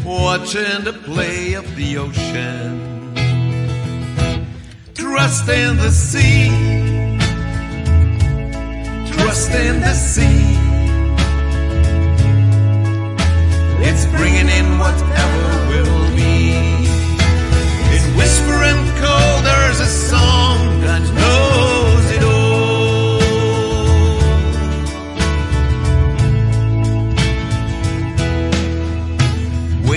watching the play of the ocean. Trust in the sea,